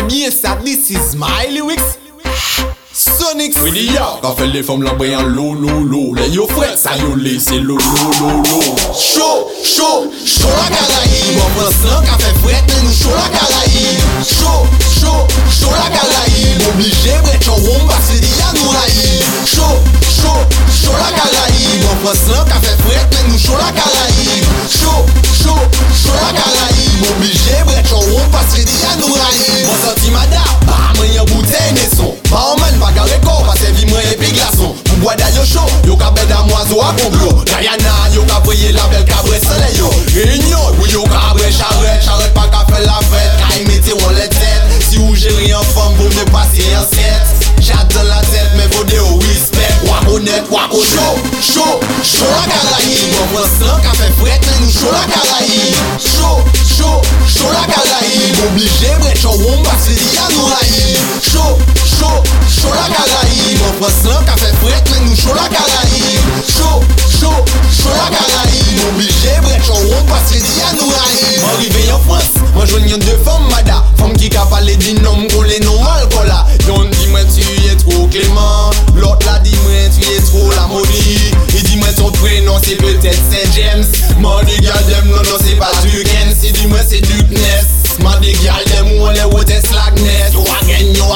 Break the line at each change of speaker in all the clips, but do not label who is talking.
bien ça, this is my lyrics. Sonic
Oui, dis ya, qu'a fait les femmes l'embray en l'eau, l'eau, l'eau. Les yo frères, ça yo laissé l'eau, l'eau, l'eau, l'eau.
Chaud, chaud, chaud la Caraïbe. On prend ça, qu'a fait fret, mais nous chaud la Caraïbe. Chaud, chaud, chaud la Caraïbe. Obligé, brech au rhum, parce que y'a nous raïb. Chaud, chaud, chaud la Caraïbe. On prend ça, qu'a fait fret, mais nous chaud la Caraïbe. Chaud, chaud, chaud la Caraïbe. Obligé, brech au rhum, parce que y'a nous raïb. Mon senti madame, bah, moi y'a bouteille naisson. Bah, on mène pas carré corps, parce que vie moi et puis glaçon. Pour boire d'ailleurs chaud, yo ka bed à moiseau à complot. Guyana, yo ka briller la belle cabresse soleil yo. Réunion, oui yo ka briller charrette, charrette pas ka faire la fête. Ka y mettez on les têtes. Si vous gérez en femme, vous me passez en 7. Chat dans la tête, mais faut des respect. Wak honnête, wak au chaud, chaud, chaud la Caraïbe. On prend ça, ka fait fret, mais nous chaud la Caraïbe. Chaud, chaud, chaud la Caraïbe. Obligé, brech au rhum, parce que y'a nous raïb. Chaud, chaud, chaud la Caraïbe. On prend ça, ka fait fret, mais nous chaud la Caraïbe. Chaud, chaud, chaud la Caraïbe. Obligé, brech au rhum, parce que y'a nous raïb. Arrivé en France, moi joignant deux femmes, mada. Femme qui ka parler d'un homme, qu'on les noms alcool là. Y'en dit moi tu es trop clément. L'autre là dit moi tu es trop la maudit. Il dit moi son prénom c'est peut-être Saint James. Moi des gars d'aime non non c'est pas Duken. Si dit moi c'est Dukness. Moi des gars d'aime ou les wotes slagness. Yo again, yo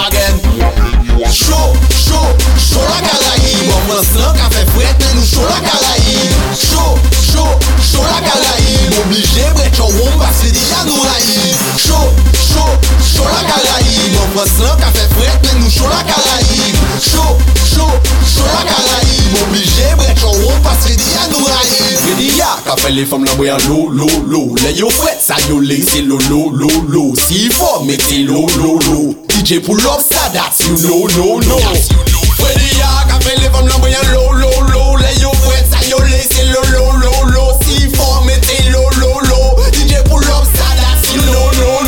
again. Chaud, chaud, chaud la Caraïbe. On prend ça, qu'a fait fret, mais nous chaud la Caraïbe. Chaud, chaud, chaud la Caraïbe. Obligé, brech au rhum, parce que y'a nous raïb. Chaud, chaud, chaud la Caraïbe. On prend ça, qu'a fait fret, mais nous chaud la Caraïbe. Chaud, chaud, chaud la Caraïbe. Obligé, brech au rhum, parce que y'a nous raïb.
Oui, dis ya, qu'a fait les femmes l'embray en l'eau, l'eau, l'eau. Les yo frères, ça yo laissé l'eau, l'eau, l'eau, l'eau. S'il faut, mettez l'eau, l'eau, l'eau. DJ pull up, ça that's you know, no, no. Oui, dis ya, qu'a fait les femmes l'embray en l'eau, l'eau, l'eau. Les yo frères, ça yo laissé l'eau, l'eau, l'eau, l'eau. S'il faut, mettez l'eau, l'eau, l'eau. DJ pull up, ça that's you know, no,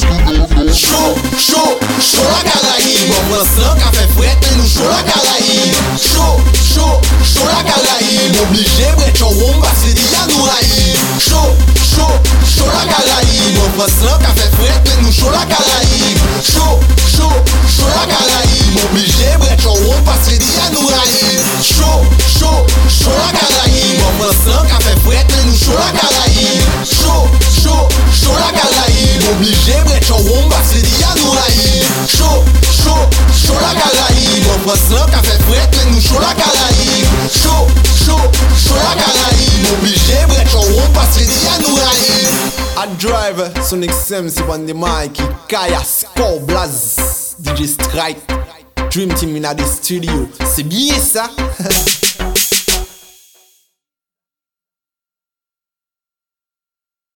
no.
Chaud, chaud, chaud la Caraïbe. On prend ça, qu'a fait fret, mais nous chaud la Caraïbe. Chaud, chaud, chaud la Caraïbe. Obligé, brech au rhum, parce que y'a nous raïb. Chaud, chaud, chaud la Caraïbe. On prend ça, qu'a fait fret, mais nous chaud la Caraïbe. Chaud, chaud, chaud la Caraïbe. Obligé, brech au rhum, parce que y'a nous raïb. Chaud, chaud, chaud la Caraïbe. On prend ça, qu'a fait fret, mais nous chaud la Caraïbe. Chaud, chaud, chaud la Caraïbe. Obligé, brech au rhum, parce que y'a nous raïb. Chaud, chaud, chaud la Caraïbe. On prend ça, qu'a fait fret, mais nous chaud la Caraïbe. Chaud, chaud, chaud la Caraïbe. Obligé, brech au rhum, parce que y'a nous raïb. A driver, Sonic Sam, c'est on the mic. Kaya, Score, Blaz, DJ Strike, Dream Team in the studio. C'est bien ça.